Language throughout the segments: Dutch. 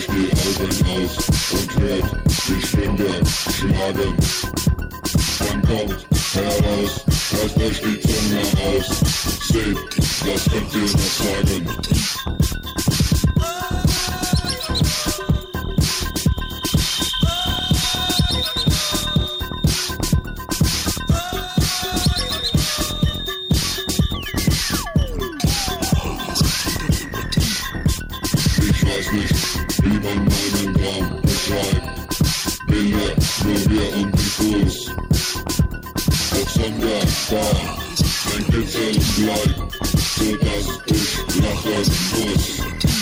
euch die Augen aus und hört die Stunde schlagen. Dann kommt heraus, reißt euch die Zunge aus. Seht, was könnt ihr noch sagen? Ich weiß nicht, wie man meinen Traum beschreibt. Bilder, nur wir und die Fuß. Doch sonderbar, ein Kitzel bleibt, sodass ich lachen muss.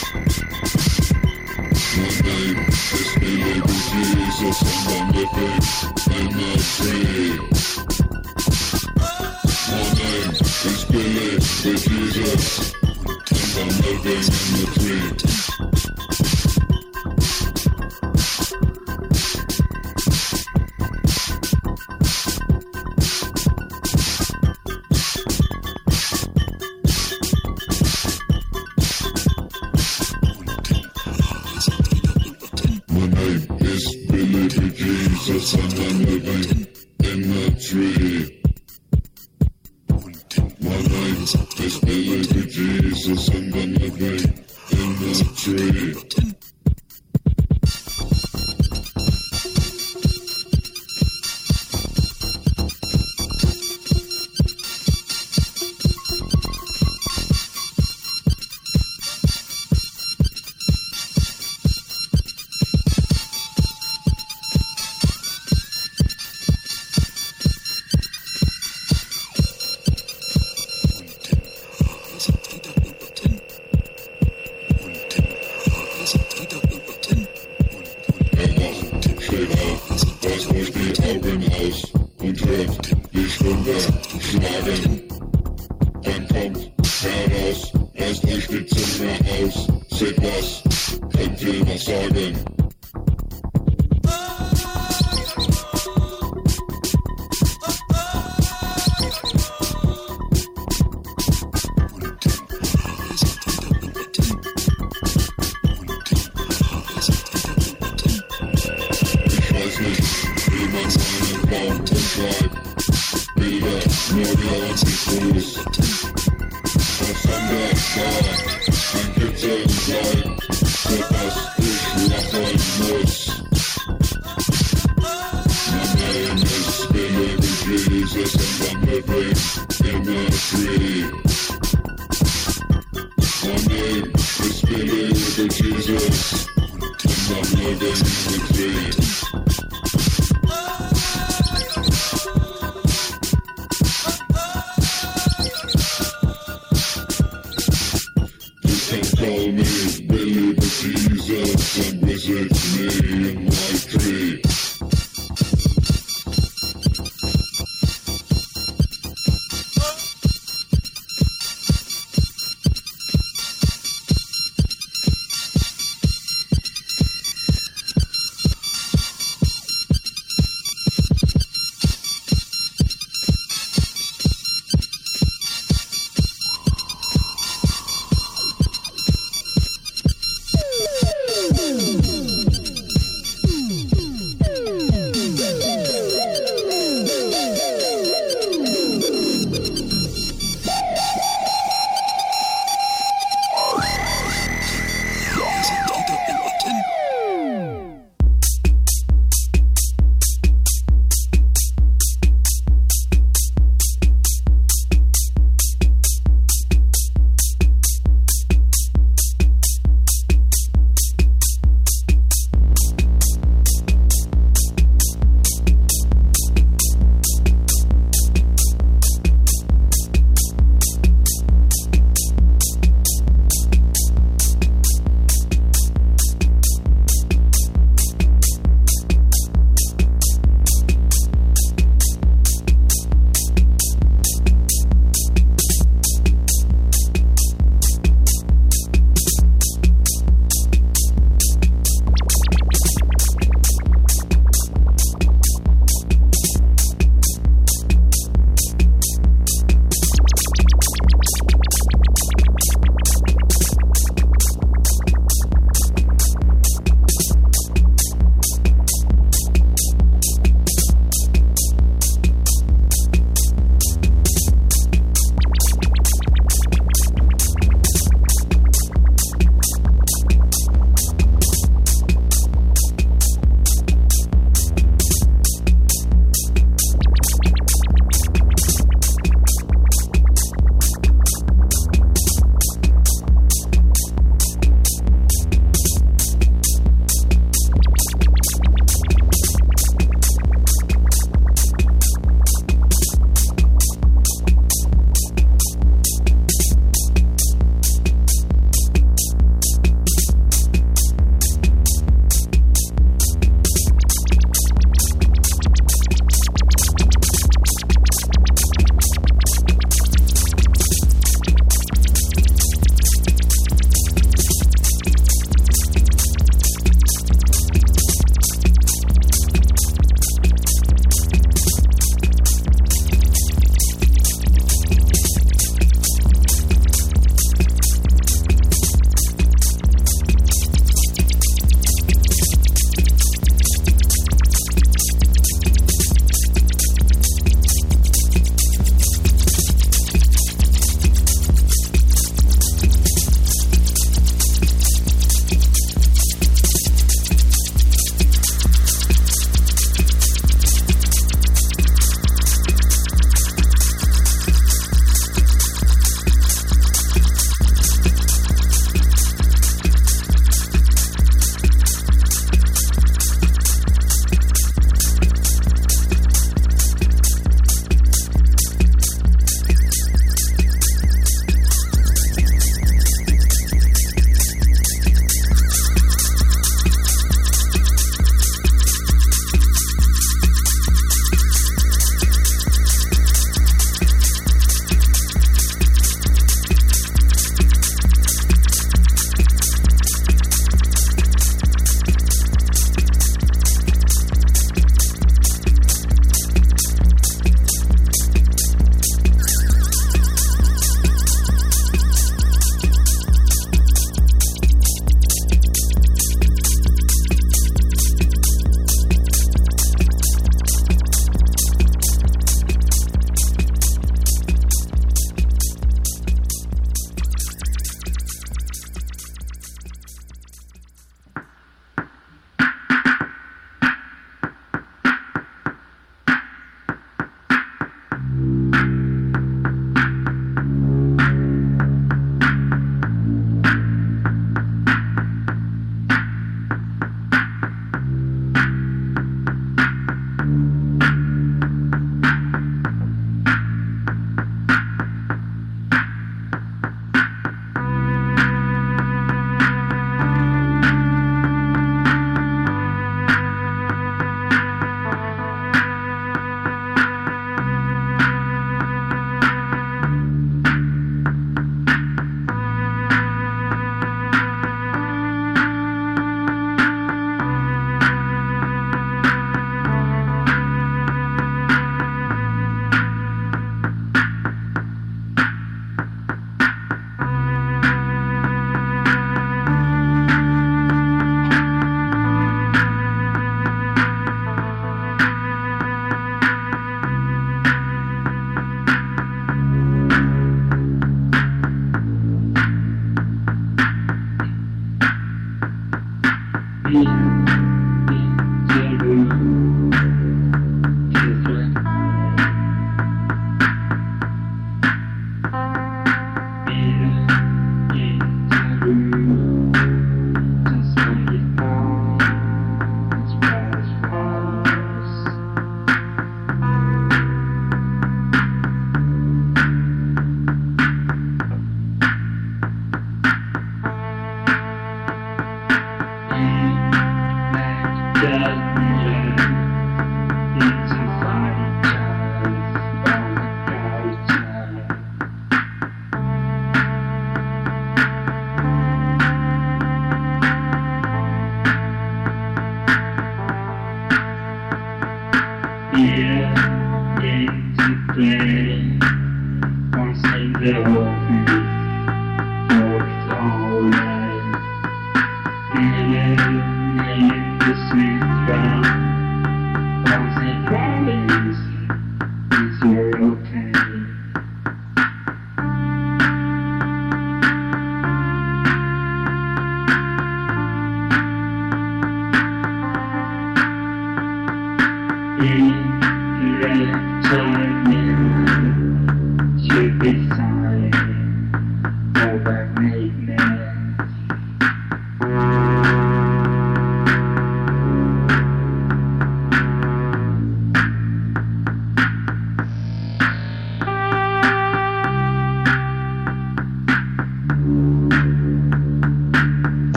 My name is Billy Jesus and I'm living in a tree. My name is Billy Jesus and I'm living in a tree. Jesus and I'm living in a tree. My name is Billy Jesus and I'm living in a tree.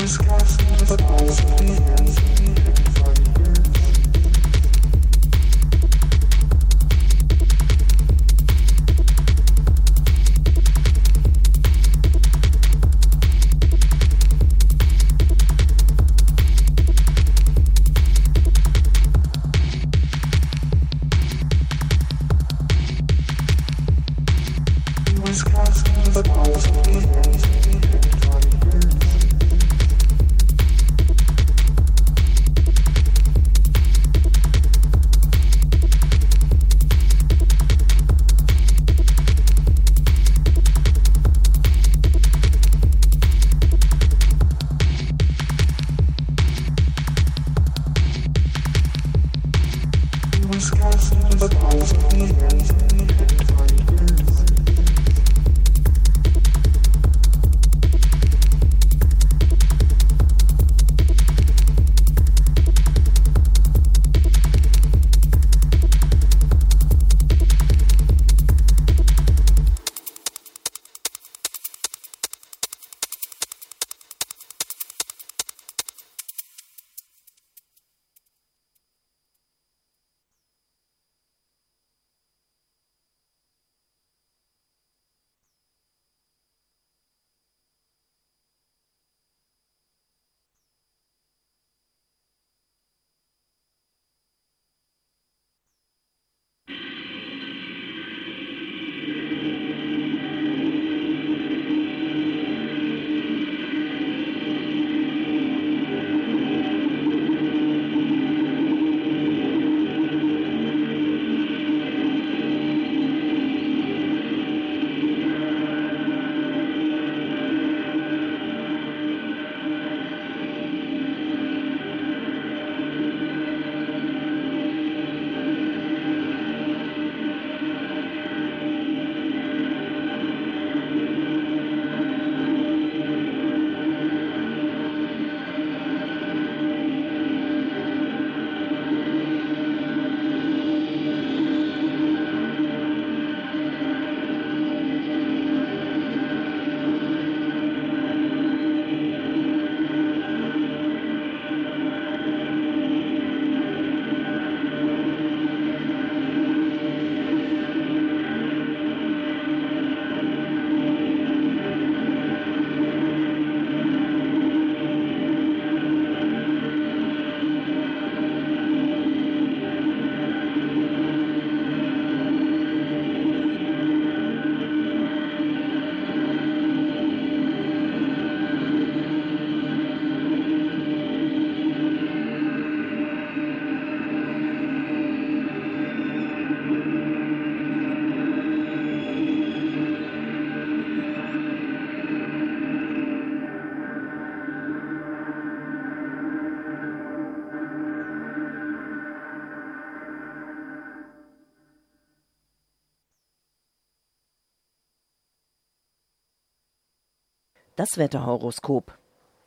Das Wetterhoroskop.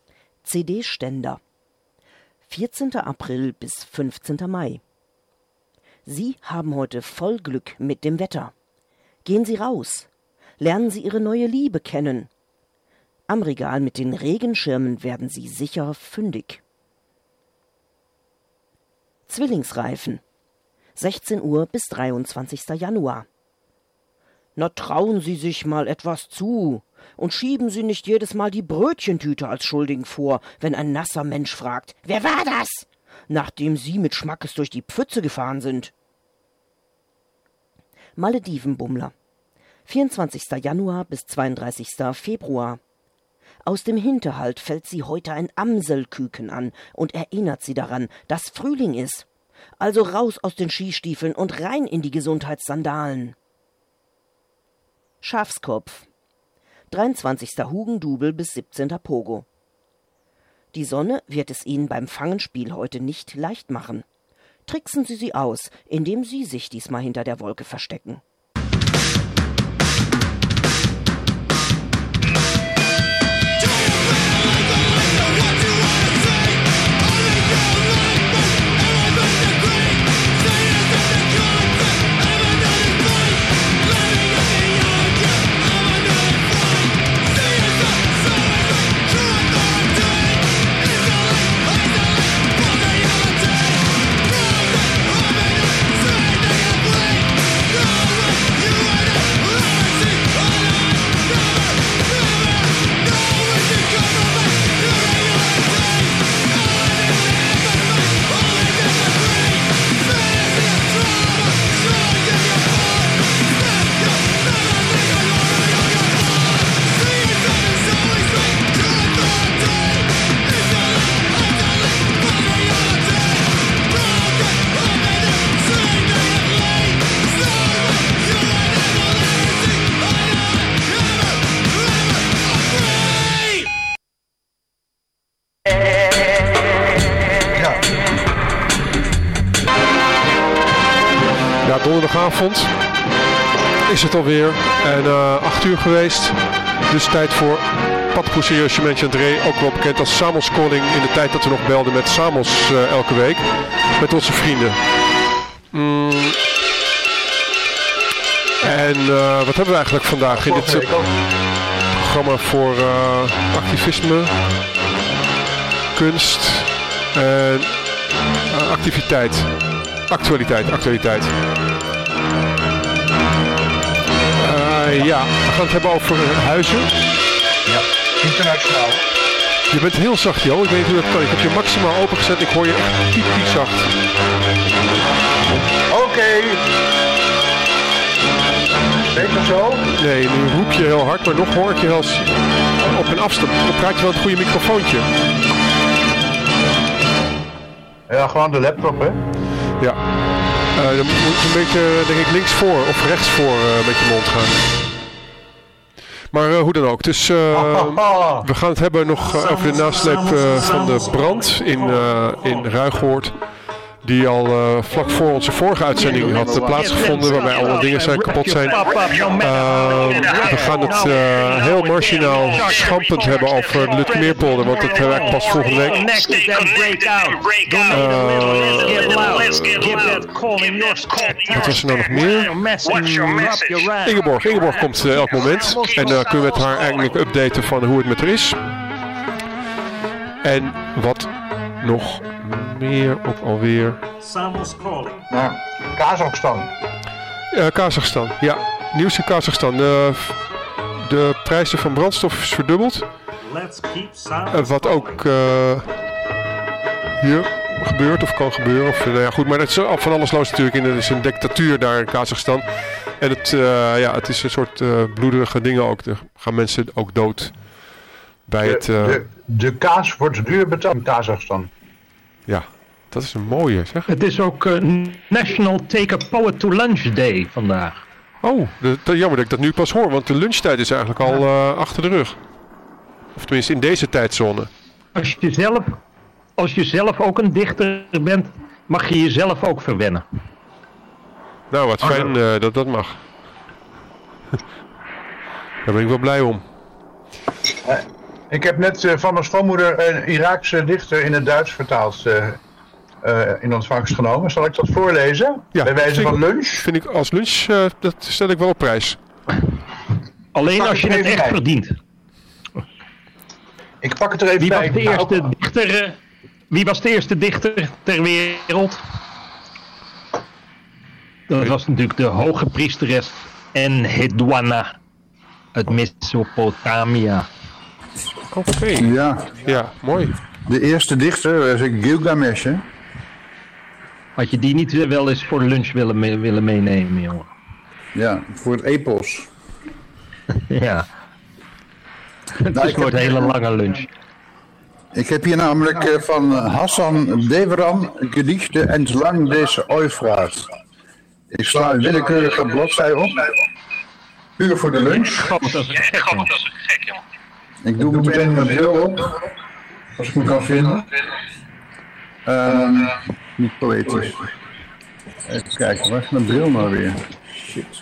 CD-Ständer. 14. April bis 15. Mai. Sie haben heute voll Glück mit dem Wetter. Gehen Sie raus. Lernen Sie Ihre neue Liebe kennen. Am Regal mit den Regenschirmen werden Sie sicher fündig. Zwillingsreifen. 16 Uhr bis 23. Januar. Na, trauen Sie sich mal etwas zu und schieben Sie nicht jedes Mal die Brötchentüte als Schuldigen vor, wenn ein nasser Mensch fragt, wer war das? Nachdem Sie mit Schmackes durch die Pfütze gefahren sind. Maledivenbummler. 24. Januar bis 32. Februar. Aus dem Hinterhalt fällt sie heute ein Amselküken an und erinnert sie daran, dass Frühling ist. Also raus aus den Skistiefeln und rein in die Gesundheitssandalen. Schafskopf. 23. Hugendubel bis 17. Pogo. Die Sonne wird es Ihnen beim Fangenspiel heute nicht leicht machen. Tricksen Sie sie aus, indem Sie sich diesmal hinter der Wolke verstecken. donderdagavond is het alweer. En 8 uur geweest. Dus tijd voor Patpoe Serieusement André. Ook wel bekend als Samos Calling. In de tijd dat we nog belden met Samos elke week. Met onze vrienden. En wat hebben we eigenlijk vandaag in dit programma voor activisme, kunst en activiteit. Actualiteit. Ja, we gaan het hebben over huizen. Ja, internationaal. Je bent heel zacht, Jo. Ik weet niet hoe dat kan. Ik heb je maximaal opengezet. Ik hoor je echt piep zacht. Oké. Beter zo? Nee, nu roep je heel hard, maar nog hoor ik je als op een afstand. Dan praat je wel het goede microfoontje. Ja, gewoon de laptop, hè? Ja. Dan moet je een beetje, denk ik, links voor of rechts voor met je mond gaan. Maar hoe dan ook. Dus we gaan het hebben nog over de nasleep van de brand in Ruigoord. Die al vlak voor onze vorige uitzending had plaatsgevonden. Waarbij alle dingen kapot zijn. We gaan het heel marginaal schampend hebben over de Lutkemeerpolder. Want dat hebben we eigenlijk pas volgende week. Wat was er nou nog meer? Ingeborg komt elk moment. En kunnen we met haar eigenlijk updaten van hoe het met haar is. En wat nog meer ook alweer. Samos Calling. Ja, Kazachstan. Kazachstan, ja. Nieuws in Kazachstan. De prijzen van brandstof is verdubbeld. Let's keep Samos wat ook hier gebeurt of kan gebeuren. Of, nou ja, goed, maar het is van alles los natuurlijk. Het is een dictatuur daar in Kazachstan. En het is een soort bloederige dingen ook. Er gaan mensen ook dood bij het... De kaas wordt duur betaald in Kazachstan. Ja, dat is een mooie, zeg. Het is ook National Take a Poet to Lunch Day vandaag. Oh, jammer dat ik dat nu pas hoor, want de lunchtijd is eigenlijk al achter de rug. Of tenminste in deze tijdzone. Als je zelf ook een dichter bent, mag je jezelf ook verwennen. Nou, wat fijn dat mag. Daar ben ik wel blij om. Ik heb net van mijn schoonmoeder een Iraakse dichter in het Duits vertaald in ontvangst genomen. Zal ik dat voorlezen? Ja, bij wijze van lunch? Vind ik als lunch, dat stel ik wel op prijs. Alleen als je het echt verdient. Ik pak het er even bij. Wie was de eerste dichter ter wereld? Dat was natuurlijk de hoge priesteres Enheduanna uit Mesopotamia. Oké. Ja, mooi. De eerste dichter is Gilgamesh, hè? Had je die niet wel eens voor lunch willen meenemen, jongen? Ja, voor het epos. Ja. Het wordt een hele lange lunch. Ik heb hier namelijk van Hassan Devran gedichten entlang deze Euphraat. Ik sla een willekeurige bladzij op. Puur voor de lunch. Dat is gek, joh. Ik doe meteen mijn bril op. Als ik me kan vinden. Niet poëtisch. Even kijken, waar is mijn bril nou weer? Shit.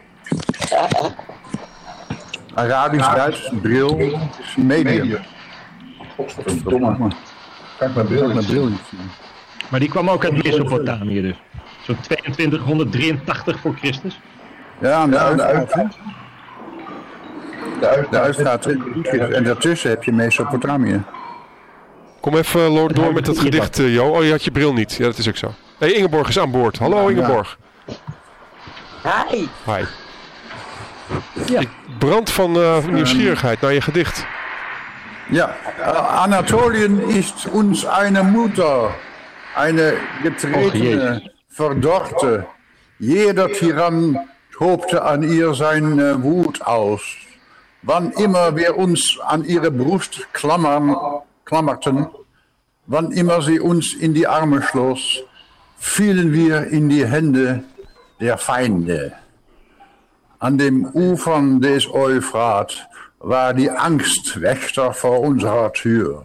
Arabisch-Duits, bril, medium. Godverdomme. Kijk mijn bril niet zien. Maar die kwam ook uit Mesopotamië dus. Zo'n 2283 voor Christus. Ja, aan de uitvaart. De uitvaart. En daartussen heb je Mesopotamië. Kom even door met dat gedicht, Jo. Oh, je had je bril niet. Ja, dat is ook zo. Hey, Ingeborg is aan boord. Hallo, Ingeborg. Hi. Hi. Ja. Ik brand van nieuwsgierigheid naar je gedicht. Ja, Anatolien ist uns eine Mutter. Eine getretene, verdorrte. Jeder Tyrann tobte an ihr seine Wut aus. Wann immer wir uns an ihre Brust klammerten, wann immer sie uns in die Arme schloss, fielen wir in die Hände der Feinde. An dem Ufern des Euphrat war die Angst Wächter vor unserer Tür.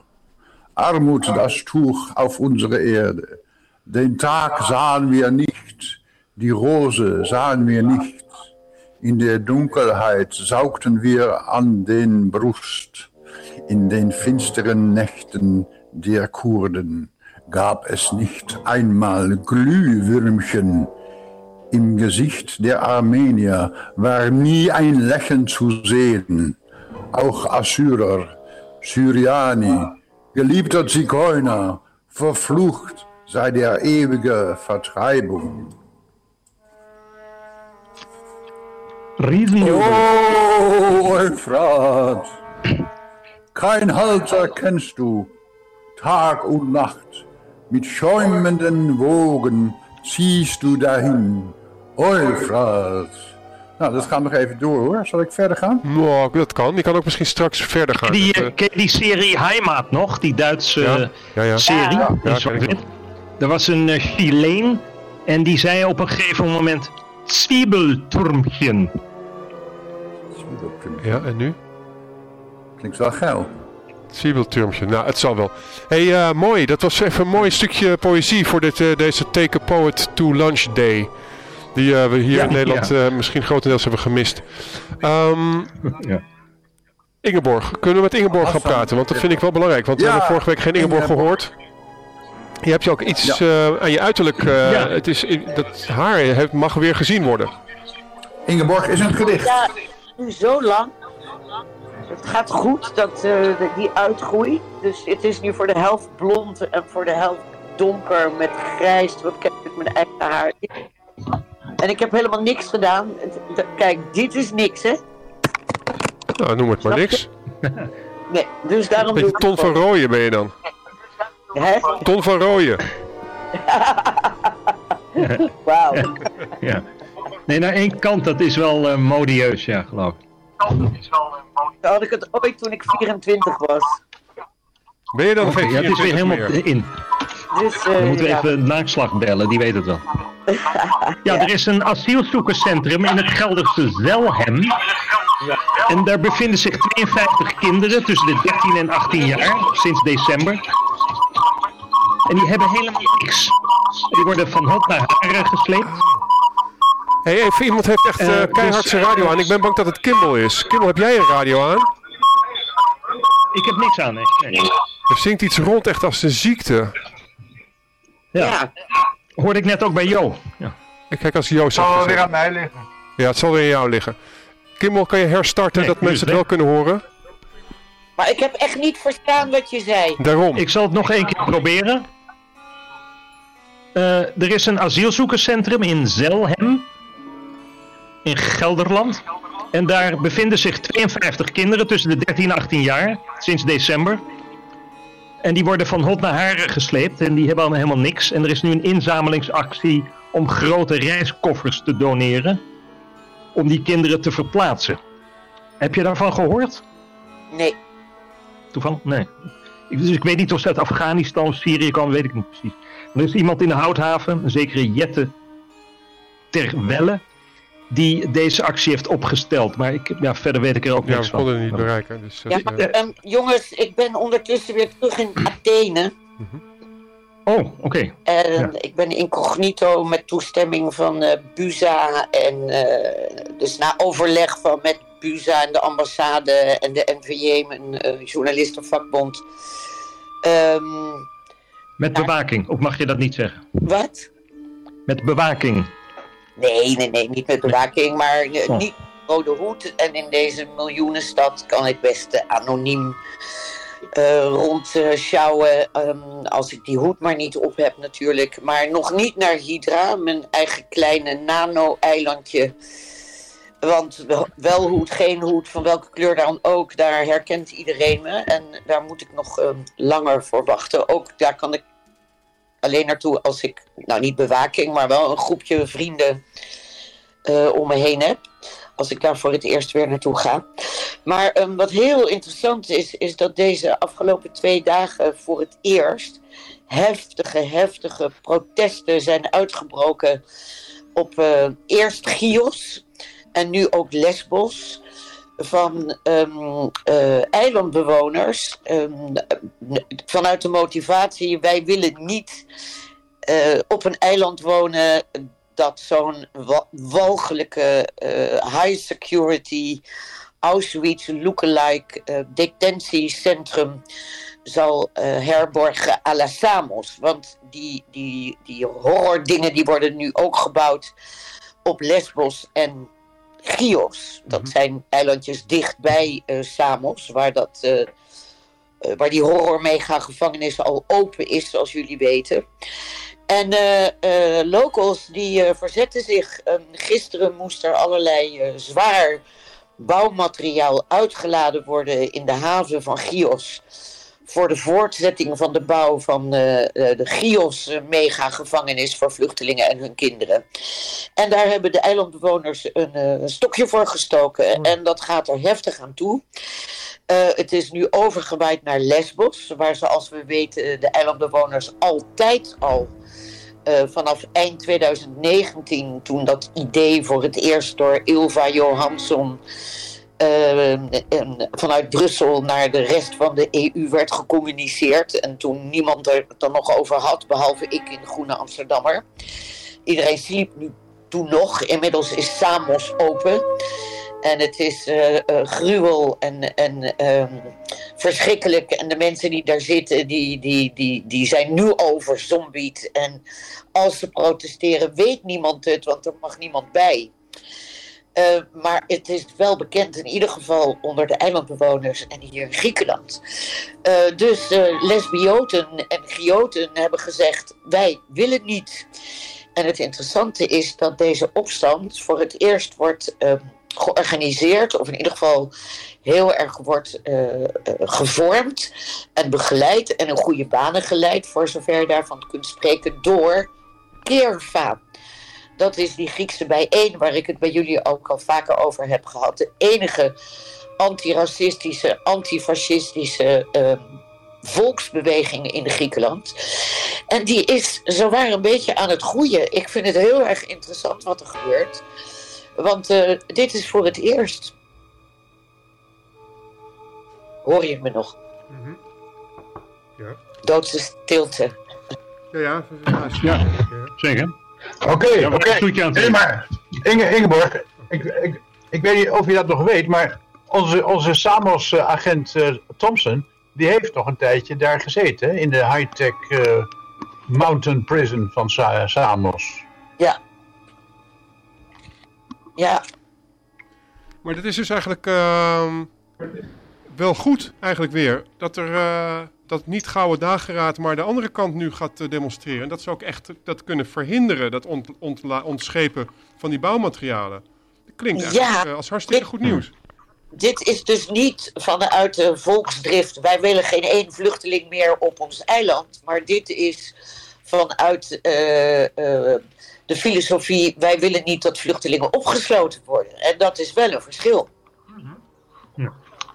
Armut das Tuch auf unsere Erde. Den Tag sahen wir nicht, Die Rose sahen wir nicht. In der Dunkelheit saugten wir an den Brust. In den finsteren Nächten der Kurden gab es nicht einmal Glühwürmchen. Im Gesicht der Armenier war nie ein Lächeln zu sehen. Auch Assyrer, Syriani, geliebter Zigeuner, verflucht sei der ewige Vertreibung. Riesenjubel. Oh, Euphrat, kein Halter kennst du, Tag und Nacht, mit schäumenden Wogen ziehst du dahin, Euphrat. Nou, dat gaat nog even door hoor. Zal ik verder gaan? Nou, dat kan. Je kan ook misschien straks verder gaan. Ken je die serie Heimat nog? Die Duitse serie? Ja, Er was een Chileen en die zei op een gegeven moment Zwiebelturmchen. Ja, en nu? Klinkt wel geil. Zwiebelturmchen, nou het zal wel. Hey, mooi. Dat was even een mooi stukje poëzie voor deze Take a Poet to Lunch Day. Die we hier in Nederland misschien grotendeels hebben gemist. Ingeborg, kunnen we met Ingeborg gaan praten? Want dat vind ik wel belangrijk. Want we hebben vorige week geen Ingeborg gehoord. Je hebt je ook iets aan je uiterlijk. Het is, dat haar mag weer gezien worden. Ingeborg is een gedicht. Ja, nu zo lang. Het gaat goed, die uitgroei. Dus het is nu voor de helft blond en voor de helft donker met grijs. Wat kijk ik mijn eigen haar. En ik heb helemaal niks gedaan. Kijk, dit is niks, hè? Nou, noem het maar niks. Nee, dus daarom doe ik Ton van Rooyen ben je dan? Hè? Ton van Rooyen. Wauw. Ja. Nee, naar één kant, dat is wel modieus, ja, geloof ik. Zo had ik het ooit toen ik 24 was. Ben je dan nog geen 24 het is weer helemaal meer? in. Dus, Dan moeten we even Naakslag bellen, die weet het wel. Ja, er is een asielzoekerscentrum in het Gelderse Zelhem. En daar bevinden zich 52 kinderen tussen de 13 en 18 jaar, sinds december. En die hebben helemaal niks. Die worden van hot naar haren gesleept. Hey, even iemand heeft echt keihard zijn radio aan. Ik ben bang dat het Kimmel is. Kimmel, heb jij een radio aan? Ik heb niks aan, nee. Er zingt iets rond echt als een ziekte. Ja. Hoorde ik net ook bij Jo. Ja. Ik kijk als Joost. Het zal weer aan mij liggen. Ja, het zal weer aan jou liggen. Kimmel, kan je herstarten dat mensen het wel kunnen horen? Maar ik heb echt niet verstaan wat je zei. Daarom. Ik zal het nog één keer proberen. Er is een asielzoekerscentrum in Zelhem. In Gelderland. En daar bevinden zich 52 kinderen tussen de 13 en 18 jaar. Sinds december. En die worden van hot naar haren gesleept. En die hebben allemaal helemaal niks. En er is nu een inzamelingsactie om grote reiskoffers te doneren. Om die kinderen te verplaatsen. Heb je daarvan gehoord? Nee. Toevallig? Nee. Dus ik weet niet of ze uit Afghanistan of Syrië kwam, weet ik niet precies. Er is iemand in de Houthaven, een zekere Jette Terwelle, die deze actie heeft opgesteld. Maar verder weet ik er ook niks van. Ja, we konden het niet bereiken. Dus, jongens, ik ben ondertussen weer terug in Athene. Oh, oké. En ik ben incognito met toestemming van BUSA. En dus na overleg met BUSA en de ambassade en de NVJ, mijn journalistenvakbond. Met bewaking, of mag je dat niet zeggen? Wat? Met bewaking. Nee, niet met bewaking, maar niet rode hoed. En in deze miljoenenstad kan ik best anoniem rondschouwen. Als ik die hoed maar niet op heb natuurlijk. Maar nog niet naar Hydra, mijn eigen kleine nano-eilandje. Want wel hoed, geen hoed, van welke kleur dan ook, daar herkent iedereen me. En daar moet ik nog langer voor wachten. Ook daar kan ik alleen naartoe als ik, nou niet bewaking, maar wel een groepje vrienden om me heen heb. Als ik daar voor het eerst weer naartoe ga. Maar wat heel interessant is dat deze afgelopen 2 dagen voor het eerst heftige protesten zijn uitgebroken op eerst Chios en nu ook Lesbos van eilandbewoners vanuit de motivatie: wij willen niet op een eiland wonen dat zo'n walgelijke high security Auschwitz lookalike detentiecentrum zal herborgen à la Samos. Want die horrordingen die worden nu ook gebouwd op Lesbos en Chios. Dat zijn eilandjes dichtbij Samos, waar die horror-mega-gevangenis al open is, zoals jullie weten. En locals die verzetten zich. Gisteren moest er allerlei zwaar bouwmateriaal uitgeladen worden in de haven van Chios voor de voortzetting van de bouw van de Chios mega-gevangenis voor vluchtelingen en hun kinderen. En daar hebben de eilandbewoners een stokje voor gestoken en dat gaat er heftig aan toe. Het is nu overgewaaid naar Lesbos, waar zoals we weten de eilandbewoners altijd al vanaf eind 2019, toen dat idee voor het eerst door Ylva Johansson vanuit Brussel naar de rest van de EU werd gecommuniceerd. En toen niemand er dan nog over had, behalve ik in de Groene Amsterdammer. Iedereen sliep nu toen nog. Inmiddels is Samos open. En het is gruwel en verschrikkelijk. En de mensen die daar zitten, die zijn nu overzombied. En als ze protesteren, weet niemand het, want er mag niemand bij. Maar het is wel bekend in ieder geval onder de eilandbewoners en hier in Griekenland. Dus lesbioten en grioten hebben gezegd, wij willen niet. En het interessante is dat deze opstand voor het eerst wordt georganiseerd, of in ieder geval heel erg wordt gevormd en begeleid en in goede banen geleid, voor zover je daarvan kunt spreken, door Keerva. Dat is die Griekse bijeen waar ik het bij jullie ook al vaker over heb gehad. De enige antiracistische, antifascistische volksbeweging in Griekenland. En die is zowaar een beetje aan het groeien. Ik vind het heel erg interessant wat er gebeurt. Want dit is voor het eerst. Hoor je me nog? Mm-hmm. Ja. Doodse stilte. Ja. Zeker. Oké. Nee, maar Ingeborg, ik weet niet of je dat nog weet, maar onze Samos-agent Thompson, die heeft nog een tijdje daar gezeten, in de high-tech mountain prison van Samos. Ja. Ja. Maar dat is dus eigenlijk wel goed, eigenlijk weer. Dat er dat niet Gouden Dageraad, maar de andere kant nu gaat demonstreren. En dat ze ook echt dat kunnen verhinderen, dat ontschepen van die bouwmaterialen. Dat klinkt eigenlijk als hartstikke goed nieuws. Dit is dus niet vanuit de volksdrift, wij willen geen één vluchteling meer op ons eiland. Maar dit is vanuit de filosofie, wij willen niet dat vluchtelingen opgesloten worden. En dat is wel een verschil. Ja.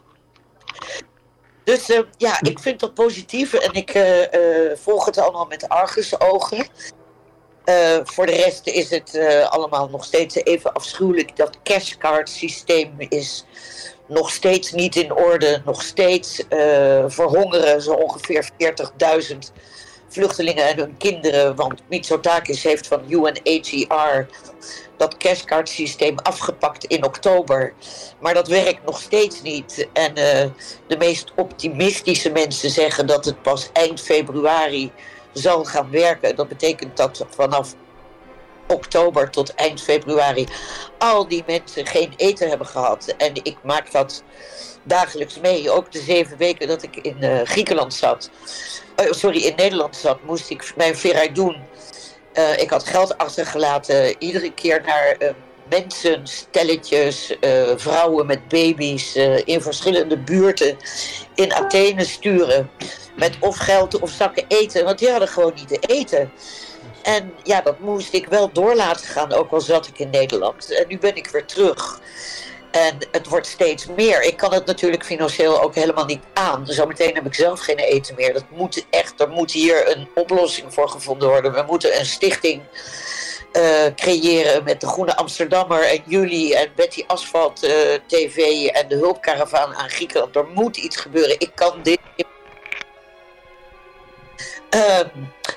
Dus ik vind dat positief en ik volg het allemaal met argusogen. Voor de rest is het allemaal nog steeds even afschuwelijk. Dat cashcard systeem is nog steeds niet in orde. Nog steeds verhongeren zo ongeveer 40.000 vluchtelingen en hun kinderen. Want Mitsotakis heeft van UNHCR dat cashcard systeem afgepakt in oktober. Maar dat werkt nog steeds niet. En de meest optimistische mensen zeggen dat het pas eind februari zal gaan werken. Dat betekent dat vanaf oktober tot eind februari al die mensen geen eten hebben gehad. En ik maak dat dagelijks mee. Ook de 7 weken dat ik in Griekenland zat. In Nederland zat, moest ik mijn veruit doen. Ik had geld achtergelaten, iedere keer naar mensen, stelletjes, vrouwen met baby's in verschillende buurten in Athene sturen. Met of geld of zakken eten, want die hadden gewoon niet te eten. En ja, dat moest ik wel door laten gaan, ook al zat ik in Nederland. En nu ben ik weer terug. En het wordt steeds meer. Ik kan het natuurlijk financieel ook helemaal niet aan. Zometeen heb ik zelf geen eten meer. Dat moet echt, er moet hier een oplossing voor gevonden worden. We moeten een stichting creëren met de Groene Amsterdammer en jullie en Betty Asphalt TV en de hulpkaravaan aan Griekenland. Er moet iets gebeuren. Ik kan dit.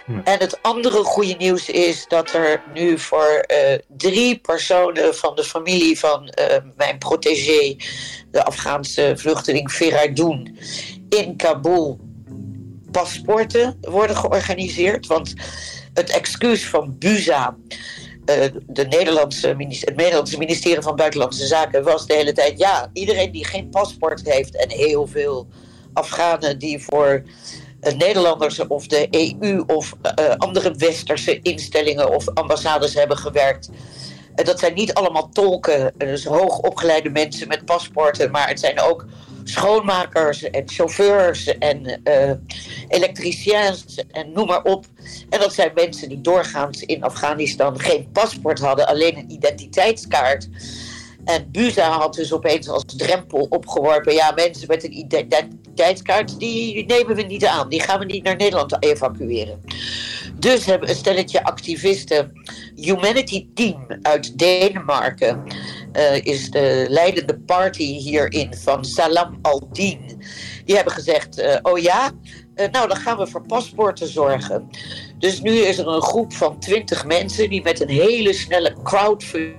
En het andere goede nieuws is dat er nu voor 3 personen van de familie van mijn protégé, de Afghaanse vluchteling Feraydun, in Kabul paspoorten worden georganiseerd. Want het excuus van BUSA, het Nederlandse ministerie van Buitenlandse Zaken, was de hele tijd, ja, iedereen die geen paspoort heeft, en heel veel Afghanen die voor Nederlanders of de EU of andere westerse instellingen of ambassades hebben gewerkt. Dat zijn niet allemaal tolken, dus hoogopgeleide mensen met paspoorten, maar het zijn ook schoonmakers en chauffeurs en elektriciens en noem maar op. En dat zijn mensen die doorgaans in Afghanistan geen paspoort hadden, alleen een identiteitskaart. En BUSA had dus opeens als drempel opgeworpen, ja, mensen met een identiteitskaart, die nemen we niet aan, die gaan we niet naar Nederland evacueren. Dus hebben een stelletje activisten, Humanity Team uit Denemarken, is de leidende party hierin van Salam al-Din. Die hebben gezegd, nou dan gaan we voor paspoorten zorgen. Dus nu is er een groep van 20 mensen die met een hele snelle crowdfunding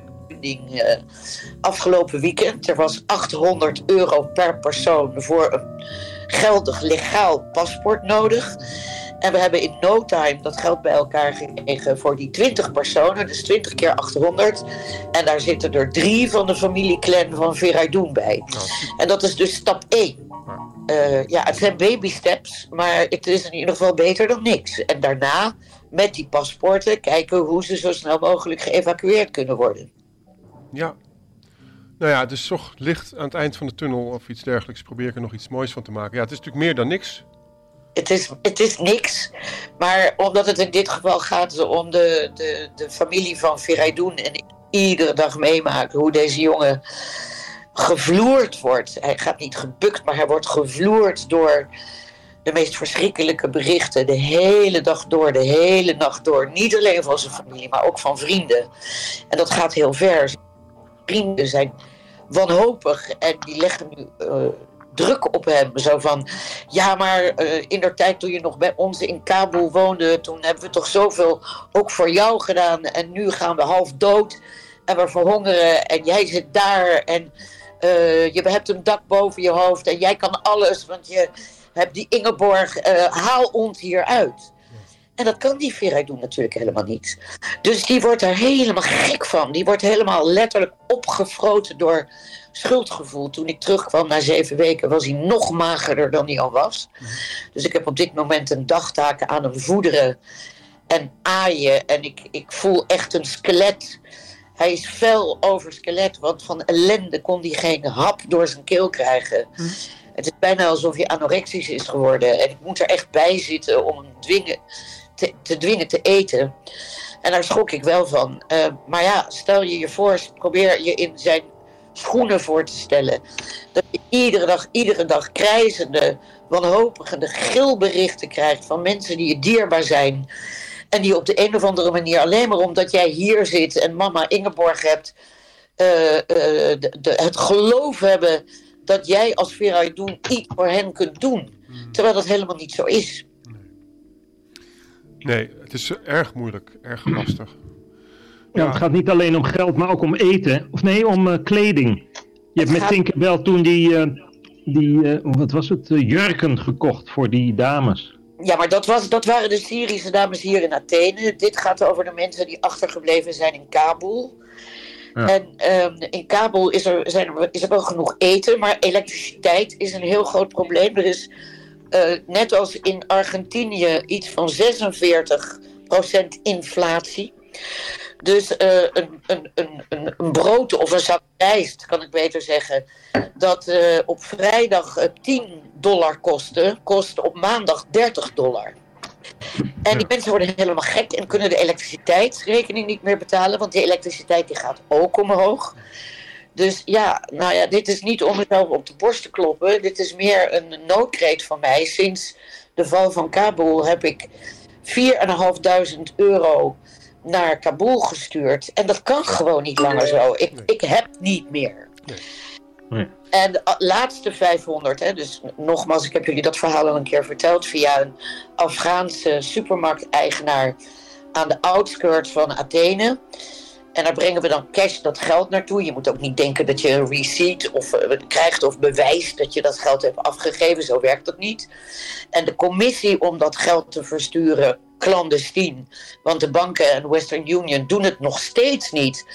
afgelopen weekend, er was €800 per persoon voor een geldig legaal paspoort nodig. En we hebben in no time dat geld bij elkaar gekregen voor die 20 personen, dus 20 keer 800. En daar zitten er 3 van de familieclan van Feraydun bij. En dat is dus stap 1. Het zijn baby steps, maar het is in ieder geval beter dan niks. En daarna, met die paspoorten, kijken hoe ze zo snel mogelijk geëvacueerd kunnen worden. Ja. Nou ja, het is toch licht aan het eind van de tunnel of iets dergelijks. Probeer ik er nog iets moois van te maken. Ja, het is natuurlijk meer dan niks. Het is niks, maar omdat het in dit geval gaat om de familie van Feraydun en iedere dag meemaken hoe deze jongen gevloerd wordt. Hij gaat niet gebukt, maar hij wordt gevloerd door de meest verschrikkelijke berichten. De hele dag door, de hele nacht door. Niet alleen van zijn familie, maar ook van vrienden. En dat gaat heel ver. Zijn vrienden zijn wanhopig en die leggen nu druk op hem. Zo van, ja, maar indertijd toen je nog bij ons in Kabul woonde, toen hebben we toch zoveel ook voor jou gedaan. En nu gaan we half dood en we verhongeren en jij zit daar en je hebt een dak boven je hoofd en jij kan alles, want je hebt die Ingeborg, haal ons hieruit. En dat kan die Feraydun natuurlijk helemaal niet. Dus die wordt er helemaal gek van. Die wordt helemaal letterlijk opgefroten door schuldgevoel. Toen ik terugkwam na 7 weken was hij nog magerder dan hij al was. Dus ik heb op dit moment een dagtaak aan hem voederen en aaien. En ik voel echt een skelet. Hij is fel over skelet, want van ellende kon hij geen hap door zijn keel krijgen. Het is bijna alsof hij anorexisch is geworden. En ik moet er echt bij zitten om hem te dwingen te eten. En daar schrok ik wel van. Maar ja, stel je je voor, probeer je in zijn schoenen voor te stellen. Dat je iedere dag krijzende, wanhopige gilberichten krijgt van mensen die je dierbaar zijn. En die op de een of andere manier, alleen maar omdat jij hier zit en mama Ingeborg hebt, het geloof hebben dat jij als Feraydun iets voor hen kunt doen. Terwijl dat helemaal niet zo is. Nee, het is erg moeilijk, erg lastig. Ja, het gaat niet alleen om geld, maar ook om eten. Of nee, om kleding. Je hebt met Tinkerbell toen jurken gekocht voor die dames. Ja, maar dat waren de Syrische dames hier in Athene. Dit gaat over de mensen die achtergebleven zijn in Kabul. Ja. En in Kabul is er wel genoeg eten, maar elektriciteit is een heel groot probleem. Er is net als in Argentinië iets van 46% inflatie. Dus een brood of een zak rijst, kan ik beter zeggen, dat op vrijdag $10 kostte, kost op maandag $30. En die mensen worden helemaal gek en kunnen de elektriciteitsrekening niet meer betalen, want die elektriciteit die gaat ook omhoog. Dus ja, nou ja, dit is niet om mezelf op de borst te kloppen. Dit is meer een noodkreet van mij. Sinds de val van Kabul heb ik €4.500 naar Kabul gestuurd. En dat kan gewoon niet langer zo. Ik heb niet meer. Nee. En de laatste 500, hè, dus nogmaals, ik heb jullie dat verhaal al een keer verteld, via een Afghaanse supermarkteigenaar aan de outskirts van Athene. En daar brengen we dan cash dat geld naartoe. Je moet ook niet denken dat je een receipt krijgt of bewijs dat je dat geld hebt afgegeven. Zo werkt dat niet. En de commissie om dat geld te versturen clandestien, want de banken en Western Union doen het nog steeds niet.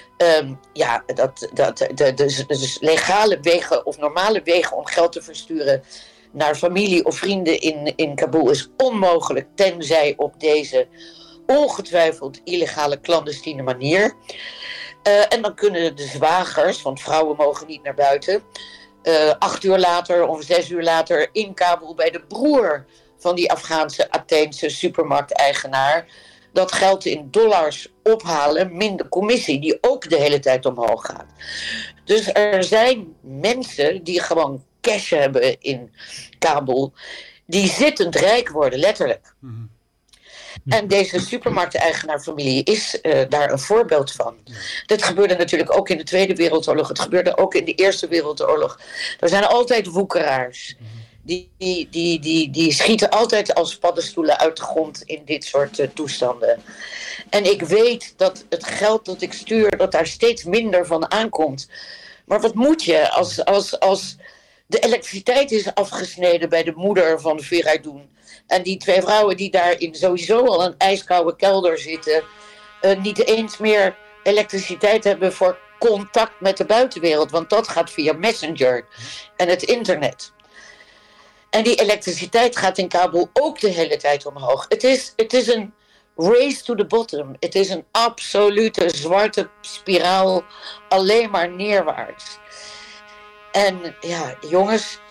Dus legale wegen of normale wegen om geld te versturen naar familie of vrienden in Kabul is onmogelijk, tenzij op deze ongetwijfeld illegale clandestine manier. En dan kunnen de zwagers, want vrouwen mogen niet naar buiten, 8 uur later of 6 uur later in Kabul bij de broer van die Afghaanse Atheense supermarkteigenaar dat geld in dollars ophalen, min de commissie die ook de hele tijd omhoog gaat. Dus er zijn mensen die gewoon cash hebben in Kabul, die zittend rijk worden, letterlijk. Mm-hmm. En deze supermarkteigenaar-familie is daar een voorbeeld van. Dat gebeurde natuurlijk ook in de Tweede Wereldoorlog. Het gebeurde ook in de Eerste Wereldoorlog. Er zijn altijd woekeraars. Die schieten altijd als paddenstoelen uit de grond in dit soort toestanden. En ik weet dat het geld dat ik stuur, dat daar steeds minder van aankomt. Maar wat moet je als de elektriciteit is afgesneden bij de moeder van Feridoun. En die 2 vrouwen die daar in sowieso al een ijskoude kelder zitten, niet eens meer elektriciteit hebben voor contact met de buitenwereld. Want dat gaat via Messenger en het internet. En die elektriciteit gaat in Kabul ook de hele tijd omhoog. Het is een race to the bottom. Het is een absolute zwarte spiraal, alleen maar neerwaarts. En ja, jongens,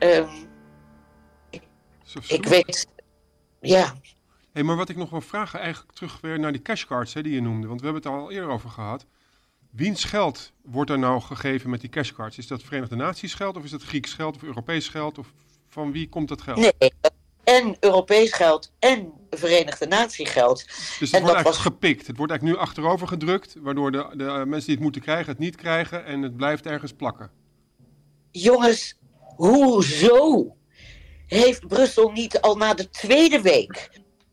ik weet, ja. Hey, maar wat ik nog wil vragen, eigenlijk terug weer naar die cashcards die je noemde. Want we hebben het er al eerder over gehad. Wiens geld wordt er nou gegeven met die cashcards? Is dat Verenigde Naties geld of is dat Grieks geld of Europees geld? Of van wie komt dat geld? Nee, en Europees geld en Verenigde Naties geld. Dus het wordt eigenlijk gepikt. Het wordt eigenlijk nu achterover gedrukt, waardoor de mensen die het moeten krijgen het niet krijgen en het blijft ergens plakken. Jongens, hoezo heeft Brussel niet al na de 2e week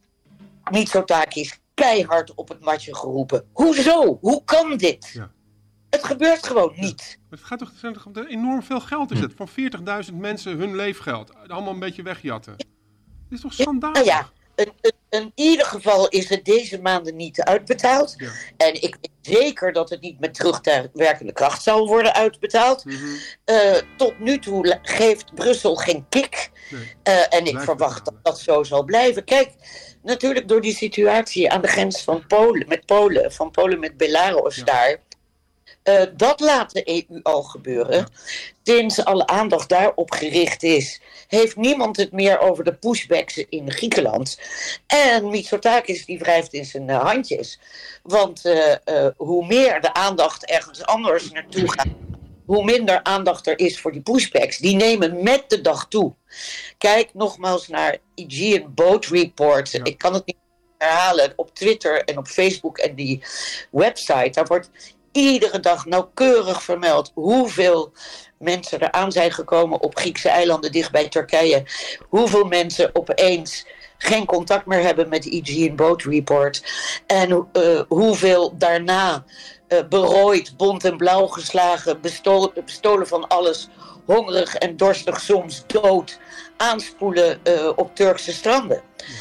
Mitsotakis keihard op het matje geroepen? Hoezo? Hoe kan dit? Ja. Het gebeurt gewoon niet. Het gaat toch enorm veel geld is het. Van 40.000 mensen hun leefgeld. Allemaal een beetje wegjatten. Dit is toch schandalig? Ja. In ieder geval is het deze maanden niet uitbetaald. Ja. En ik weet zeker dat het niet met terugwerkende kracht zal worden uitbetaald. Mm-hmm. Tot nu toe geeft Brussel geen kick. Nee. En ik verwacht dat dat zo zal blijven. Kijk, natuurlijk door die situatie aan de grens van Polen met Belarus daar. Dat laat de EU al gebeuren. Ja. Sinds alle aandacht daarop gericht is, heeft niemand het meer over de pushbacks in Griekenland. En Mitsotakis die wrijft in zijn handjes. Want hoe meer de aandacht ergens anders naartoe gaat, hoe minder aandacht er is voor die pushbacks. Die nemen met de dag toe. Kijk nogmaals naar Aegean Boat Report. Ja. Ik kan het niet herhalen. Op Twitter en op Facebook en die website. Daar wordt iedere dag nauwkeurig vermeld hoeveel mensen er aan zijn gekomen op Griekse eilanden dichtbij Turkije. Hoeveel mensen opeens geen contact meer hebben met de Aegean Boat Report. En hoeveel daarna berooid, bont en blauw geslagen, bestolen van alles, hongerig en dorstig, soms dood, aanspoelen op Turkse stranden.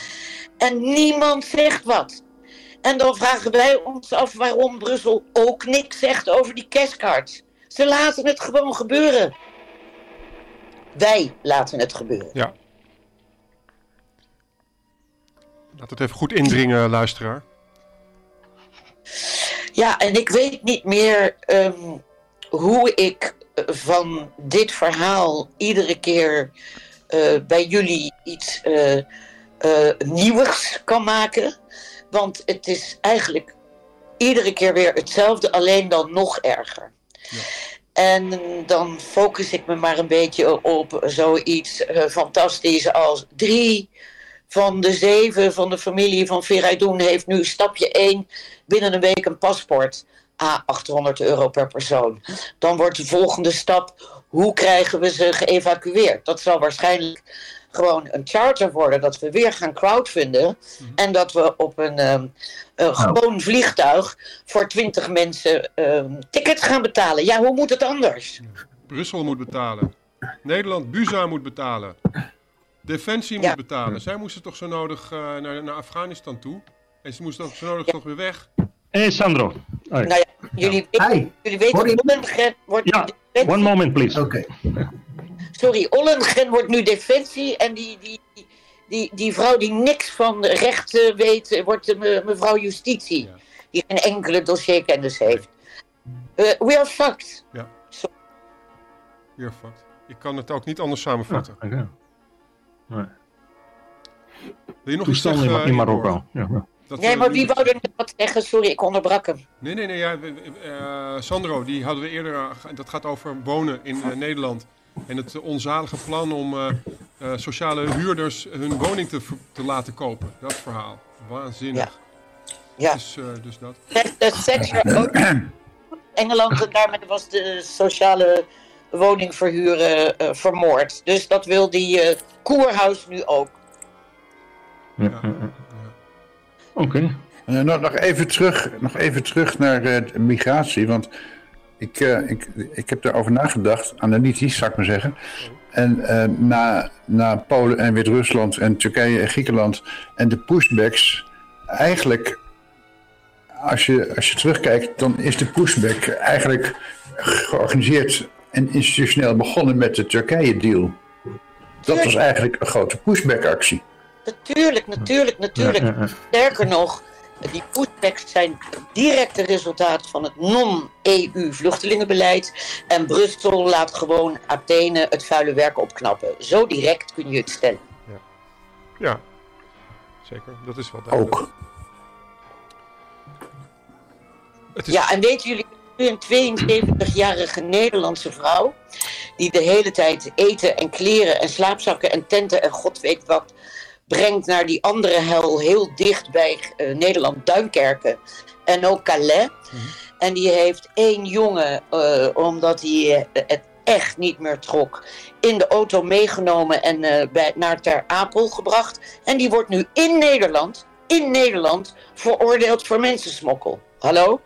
En niemand zegt wat. En dan vragen wij ons af waarom Brussel ook niks zegt over die cashcards. Ze laten het gewoon gebeuren. Wij laten het gebeuren. Ja. Laat het even goed indringen, luisteraar. Ja, en ik weet niet meer hoe ik van dit verhaal iedere keer bij jullie iets nieuws kan maken. Want het is eigenlijk iedere keer weer hetzelfde, alleen dan nog erger. Ja. En dan focus ik me maar een beetje op zoiets fantastisch als 3 van de 7 van de familie van Feridoun heeft nu stapje 1 binnen een week een paspoort. €800 per persoon. Dan wordt de volgende stap, hoe krijgen we ze geëvacueerd? Dat zal waarschijnlijk gewoon een charter worden, dat we weer gaan crowdfunden en dat we op een gewoon vliegtuig voor 20 mensen tickets gaan betalen. Ja, hoe moet het anders? Brussel moet betalen. Nederland, Buza moet betalen. Defensie moet betalen. Zij moesten toch zo nodig naar Afghanistan toe. En ze moesten toch zo nodig toch weer weg. Sandro. Nou ja, jullie weten, Ollengren wordt nu Defensie. One moment please. Oké. Sorry, Ollengren wordt nu Defensie en die vrouw die niks van recht weet, wordt mevrouw Justitie. Ja. Die geen enkele dossierkennis heeft. We are fucked. Ja. We are fucked. Ik kan het ook niet anders samenvatten. Ja, okay. Nee. Wil je nog iets zeggen in Marokko? Ja. Nee, maar wie wou er net wat zeggen? Sorry, ik onderbrak hem. Nee. Ja, Sandro, die hadden we eerder. Dat gaat over wonen in Nederland. En het onzalige plan om sociale huurders hun woning te laten kopen. Dat verhaal. Waanzinnig. Ja. Dus dat. De Thatcher ook. Engeland, en daarmee was de sociale woningverhuur vermoord. Dus dat wil die Koerhuis nu ook. Ja. Oké. Nog even terug naar migratie, want ik heb daarover nagedacht, analytisch zou ik maar zeggen. En na Polen en Wit-Rusland en Turkije en Griekenland en de pushbacks, eigenlijk, als je terugkijkt, dan is de pushback eigenlijk georganiseerd en institutioneel begonnen met de Turkije-deal. Dat was eigenlijk een grote pushback-actie. Natuurlijk. Sterker nog, die pushbacks zijn directe resultaat van het non-EU vluchtelingenbeleid. En Brussel laat gewoon Athene het vuile werk opknappen. Zo direct kun je het stellen. Ja. Zeker. Dat is wel duidelijk. Ook. Ja, en weten jullie, een 72-jarige Nederlandse vrouw, die de hele tijd eten en kleren en slaapzakken en tenten en god weet wat brengt naar die andere hel heel dicht bij Nederland, Duinkerken en ook Calais. En die heeft 1 jongen, omdat hij het echt niet meer trok, in de auto meegenomen en naar Ter Apel gebracht. En die wordt nu in Nederland veroordeeld voor mensensmokkel. Hallo?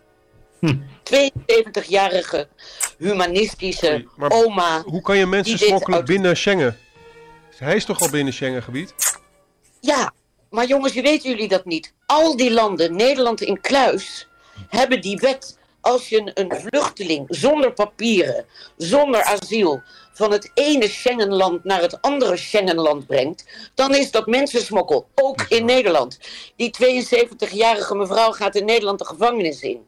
72-jarige humanistische oma. Hoe kan je mensen smokkelen binnen Schengen? Hij is toch al binnen Schengengebied? Ja, maar jongens, weten jullie dat niet? Al die landen, Nederland in kluis, hebben die wet. Als je een vluchteling zonder papieren, zonder asiel, van het ene Schengenland naar het andere Schengenland brengt, dan is dat mensensmokkel, ook in Nederland. Die 72-jarige mevrouw gaat in Nederland de gevangenis in.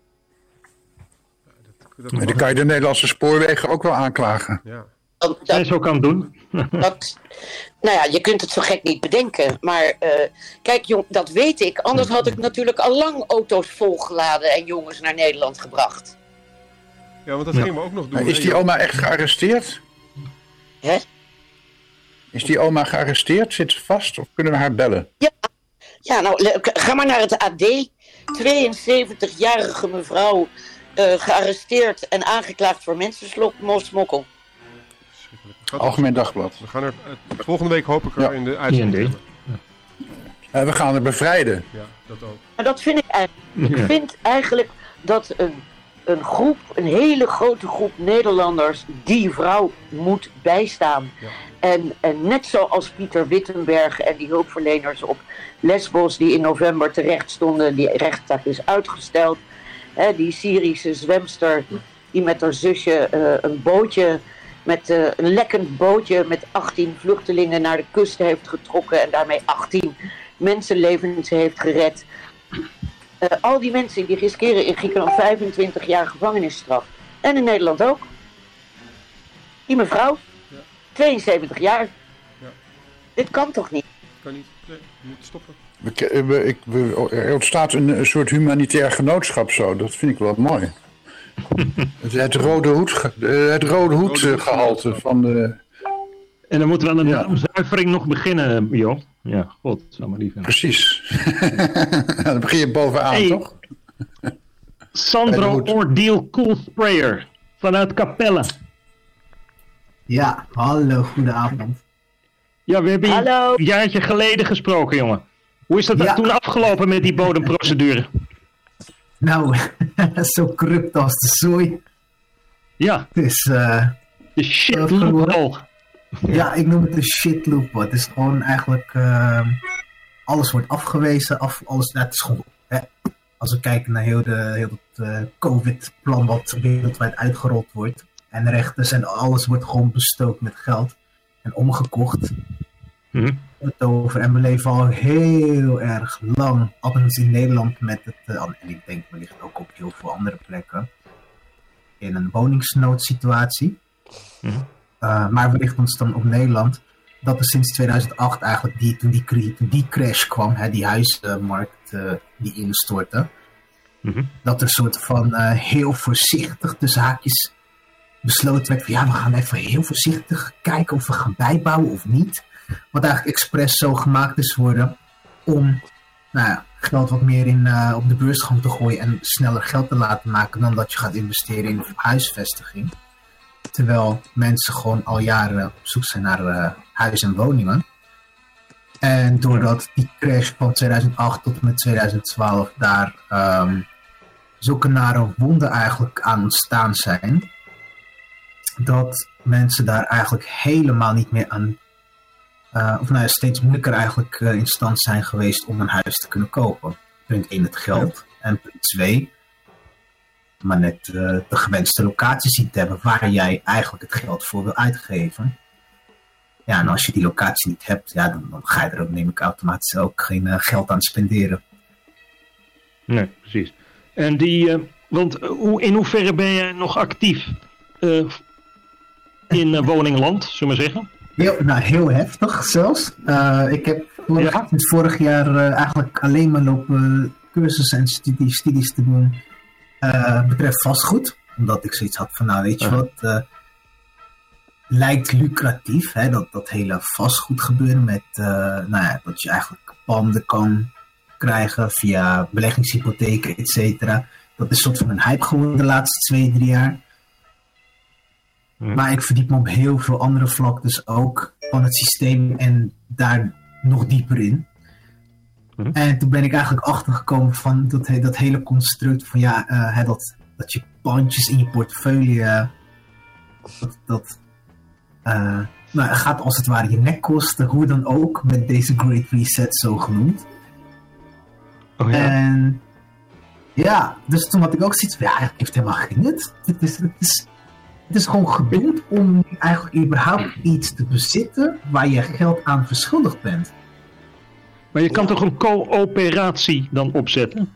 Dan kan je de Nederlandse spoorwegen ook wel aanklagen. Ja. Dat zo kan doen. Nou ja, je kunt het zo gek niet bedenken. Maar kijk, jong, dat weet ik. Anders had ik natuurlijk al lang auto's volgeladen en jongens naar Nederland gebracht. Ja, want dat gingen we ook nog doen. Maar is die oma echt gearresteerd? Hè? Is die oma gearresteerd? Zit ze vast of kunnen we haar bellen? Ja, nou, ga maar naar het AD. 72-jarige mevrouw gearresteerd en aangeklaagd voor mensensmokkel. Algemeen Dagblad. We gaan er volgende week hoop ik er in de uitzending. We gaan er bevrijden. Ja, dat ook. Maar dat vind ik eigenlijk. Ik vind eigenlijk dat een hele grote groep Nederlanders die vrouw moet bijstaan. Ja. En net zoals Pieter Wittenberg en die hulpverleners op Lesbos die in november terecht stonden, die rechtszaak is uitgesteld. Die Syrische zwemster die met haar zusje een bootje, met een lekkend bootje met 18 vluchtelingen naar de kust heeft getrokken en daarmee 18 mensenlevens heeft gered. Al die mensen die riskeren in Griekenland 25 jaar gevangenisstraf. En in Nederland ook. Die mevrouw, 72 jaar. Ja. Dit kan toch niet? Kan niet. Nee, je moet stoppen. Er ontstaat een soort humanitair genootschap zo. Dat vind ik wel mooi. Het rode hoedgehalte van de... En dan moeten we aan de naamzuivering nog beginnen, joh. Ja, god, zal maar liever. Precies. Dan begin je bovenaan, toch? Sandro Ordeal Cool Sprayer vanuit Capelle. Ja, hallo, goedenavond. Ja, we hebben Hallo. een jaartje geleden gesproken, jongen. Hoe is dat Ja. toen afgelopen met die bodemprocedure? Nou, zo corrupt als de zooi. Ja, Het is, de shit loophole. ja, ik noem het een shit loophole. Het is gewoon eigenlijk, alles wordt afgewezen. Alles, het is gewoon, als we kijken naar heel het COVID-plan wat wereldwijd uitgerold wordt. En rechters en alles wordt gewoon bestookt met geld. En omgekocht. En we leven al heel erg lang, althans in Nederland, met het, en ik denk wellicht ook op heel veel andere plekken, in een woningsnoodsituatie. Maar we richten ons dan op Nederland, dat er sinds 2008 eigenlijk, toen die crash kwam, die huismarkt die instortte, dat er een soort van heel voorzichtig, tussen haakjes, besloten werd van ja, we gaan even heel voorzichtig kijken of we gaan bijbouwen of niet. Wat eigenlijk expres zo gemaakt is worden om geld wat meer op de beursgang te gooien en sneller geld te laten maken dan dat je gaat investeren in huisvestiging. Terwijl mensen gewoon al jaren op zoek zijn naar huis en woningen. En doordat die crash van 2008 tot en met 2012 daar zulke nare wonden eigenlijk aan ontstaan zijn, dat mensen daar eigenlijk helemaal niet meer aan, steeds moeilijker eigenlijk in stand zijn geweest om een huis te kunnen kopen. Punt 1 het geld. En punt 2, maar net de gewenste locatie zien te hebben waar jij eigenlijk het geld voor wil uitgeven. Ja, en als je die locatie niet hebt, ja, dan ga je er ook, neem ik automatisch ook geen geld aan spenderen. Nee, precies. En want in hoeverre ben je nog actief in woningland, zullen we zeggen? Heel heftig zelfs. Ik heb sinds vorig jaar eigenlijk alleen maar lopen cursussen en studies te doen betreft vastgoed. Omdat ik zoiets had van, weet je wat, lijkt lucratief, dat hele vastgoed gebeuren met, dat je eigenlijk panden kan krijgen via beleggingshypotheken, et cetera. Dat is een soort van een hype geworden de laatste 2-3 jaar. Maar ik verdiep me op heel veel andere vlaktes ook van het systeem en daar nog dieper in. En toen ben ik eigenlijk achtergekomen van dat hele construct van dat je pandjes in je portefeuille gaat als het ware je nek kosten, hoe dan ook, met deze Great Reset zo genoemd. Oh, ja. En ja, dus toen had ik ook zoiets van, het heeft helemaal geen nut. Het is gewoon gedoemd om eigenlijk überhaupt iets te bezitten waar je geld aan verschuldigd bent. Maar je kan toch een coöperatie dan opzetten?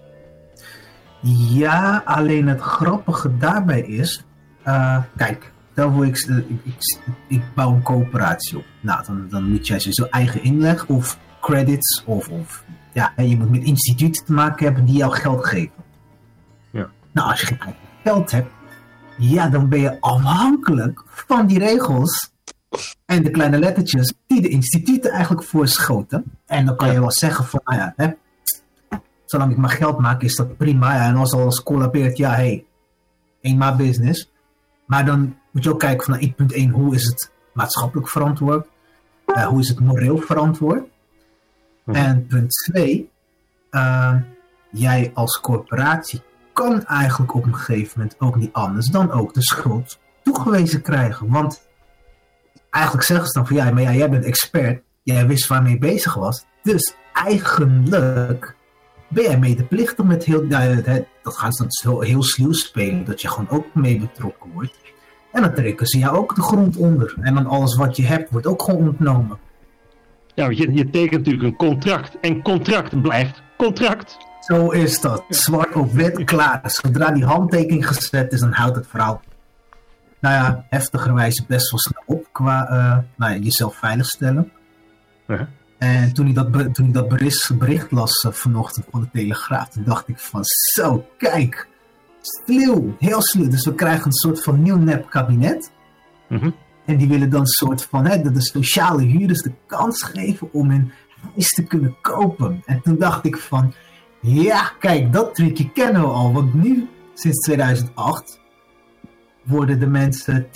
Ja, alleen het grappige daarbij is, kijk, stel voor ik bouw een coöperatie op. Nou, dan moet jij sowieso eigen inleg of credits of je moet met instituten te maken hebben die jou geld geven. Ja. Nou, als je geen eigen geld hebt, ja, dan ben je afhankelijk van die regels en de kleine lettertjes die de instituten eigenlijk voorschoten. En dan kan je wel zeggen van, zolang ik maar geld maak is dat prima. Ja, en als alles collabeert, ain't my business. Maar dan moet je ook kijken van, punt 1, hoe is het maatschappelijk verantwoord? Hoe is het moreel verantwoord? En punt 2, jij als corporatie kan eigenlijk op een gegeven moment ook niet anders dan ook de schuld toegewezen krijgen. Want eigenlijk zeggen ze dan van, maar jij bent expert, jij wist waarmee je bezig was, dus eigenlijk ben jij medeplichtig met dat gaan ze dan heel sluw spelen, dat je gewoon ook mee betrokken wordt. En dan trekken ze jou ook de grond onder. En dan alles wat je hebt wordt ook gewoon ontnomen. Ja, want je tekent natuurlijk een contract. En contract blijft contract. Zo is dat. Zwart op wit, klaar. Zodra die handtekening gezet is, dan houdt het verhaal, heftigerwijze best wel snel op qua jezelf veiligstellen. En toen ik dat bericht las vanochtend van de Telegraaf, toen dacht ik van, zo, kijk, sluw, heel sluw. Dus we krijgen een soort van nieuw nep kabinet. En die willen dan een soort van de sociale huurders de kans geven om hun huis te kunnen kopen. En toen dacht ik van, ja, kijk, dat trucje kennen we al. Want nu, sinds 2008, worden de mensen die toen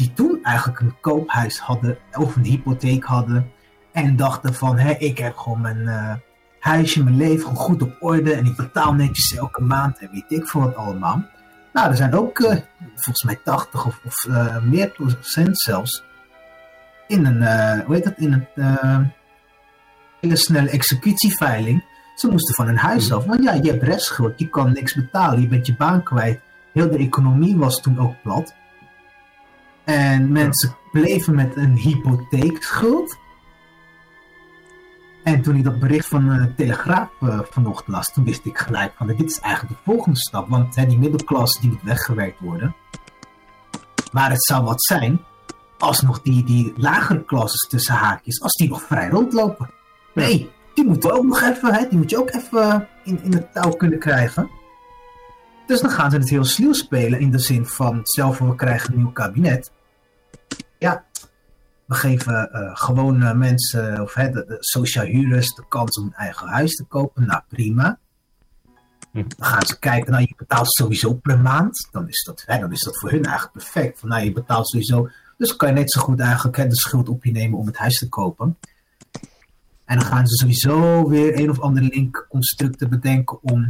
eigenlijk een koophuis hadden of een hypotheek hadden en dachten van, ik heb gewoon mijn huisje, mijn leven gewoon goed op orde en ik betaal netjes elke maand en weet ik veel wat allemaal. Nou, er zijn ook volgens mij 80 of meer procent zelfs in een, hele snelle executieveiling. Ze moesten van hun huis af. Want ja, je hebt restschuld, je kan niks betalen, je bent je baan kwijt. Heel de economie was toen ook plat. En mensen bleven met een hypotheekschuld. En toen ik dat bericht van de Telegraaf vanochtend las, toen wist ik gelijk van, dit is eigenlijk de volgende stap. Want die middelklasse die moet weggewerkt worden. Maar het zou wat zijn als nog die lagere klasses tussen haakjes, als die nog vrij rondlopen. Nee, die moeten ook nog even, die moet je ook even in het touw kunnen krijgen. Dus dan gaan ze het heel sluw spelen in de zin van, stel voor we krijgen een nieuw kabinet. Ja, we geven gewone mensen, of de sociaal huurders, de kans om een eigen huis te kopen. Nou, prima. Dan gaan ze kijken, nou je betaalt sowieso per maand. Dan is dat voor hun eigenlijk perfect. Van, nou, je betaalt sowieso, dus kan je net zo goed eigenlijk de schuld op je nemen om het huis te kopen. En dan gaan ze sowieso weer een of ander linkconstructen bedenken om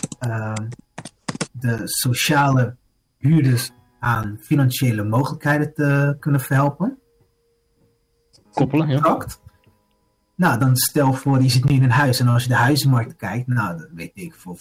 de sociale huurders aan financiële mogelijkheden te kunnen verhelpen. Koppelen, ja. Nou, dan stel voor, je zit nu in een huis en als je de huizenmarkt kijkt, nou, dan weet ik, voor